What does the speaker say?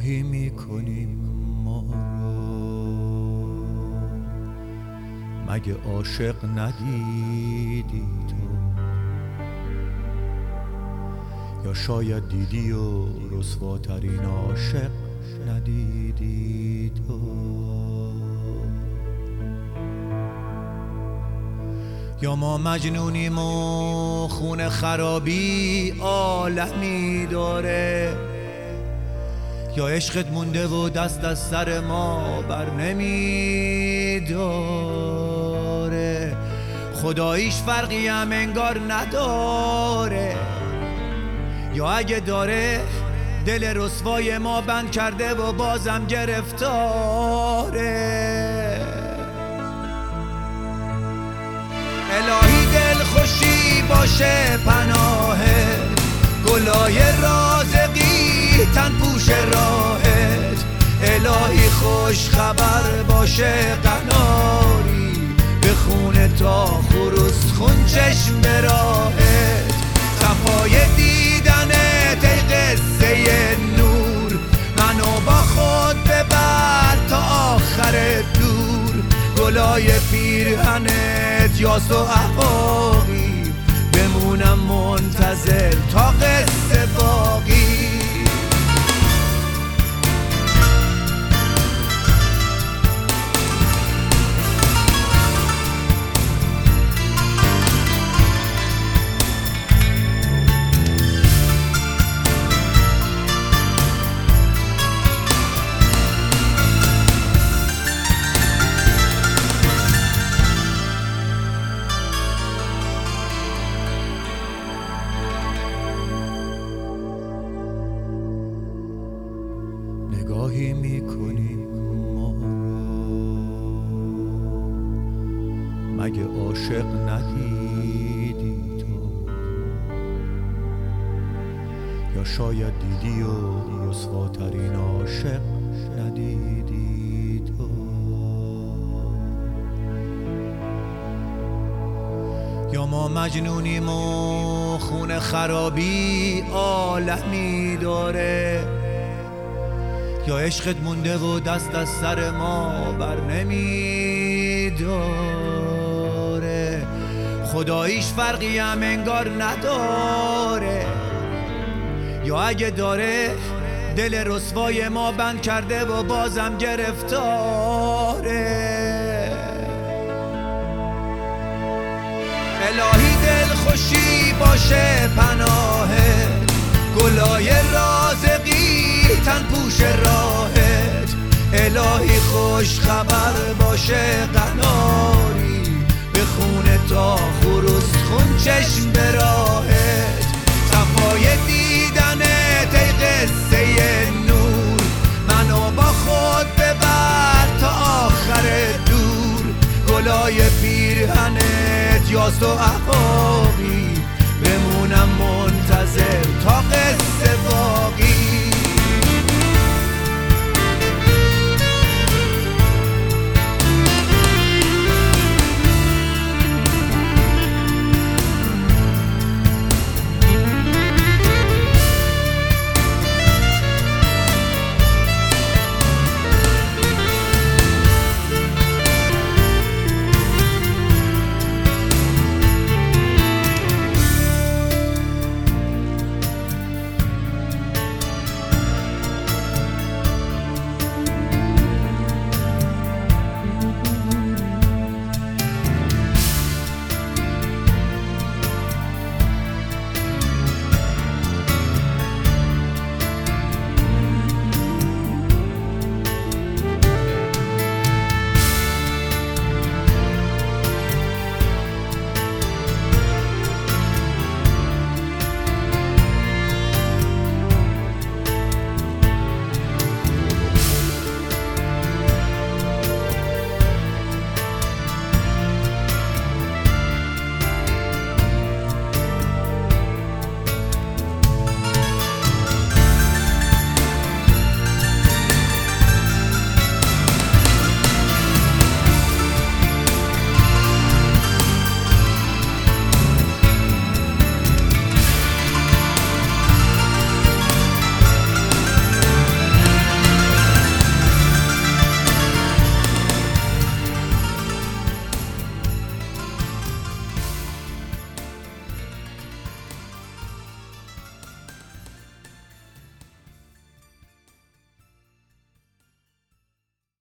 نگاهی میکنیم ما رو، مگه عاشق ندیدی تو؟ یا شاید دیدی و رسواترین عاشق ندیدی تو؟ یا ما مجنونیم و خون خرابی عالمی داره، یا عشقت مونده و دست از سر ما بر نمیداره. خداییش فرقی هم انگار نداره، یا اگه داره دل رسوای ما بند کرده و بازم گرفتاره. الهی دل خوشی باشه پناهت، گلای رازقی تن پوش راهت. الهی خوش خبر باشه قناری، به خونه تا خروس خون چشم به راهت. صفای دیدنت ای قصه نور، منو با خود ببر تا آخر دور. گلای پیرهنت یاس و احبابی، بمونم منتظر تا قصه باقی. نگاهی میکنیم ما رو، مگه عاشق ندیدی تو؟ یا شاید دیدی و رسواترین عاشق ندیدی تو؟ یا ما مجنونیم و خون خرابی عالمی داره، یا عشقت مونده و دست از سر ما بر نمیداره. خداییش فرقی هم انگار نداره، یا اگه داره دل رسوای ما بند کرده و بازم گرفتاره. الهی دل خوشی باشه پناهت، گلای رازقی تن پوش راهت. الهی خوش خبر باشه قناری، به خونه تا خروس خون چشم به راهت. صفای دیدنت ای قصه نور، منو با خود ببر تا آخر دور. گلای پیرهنت یاس و احبابی، بمونم منتظر تا قصه باقی.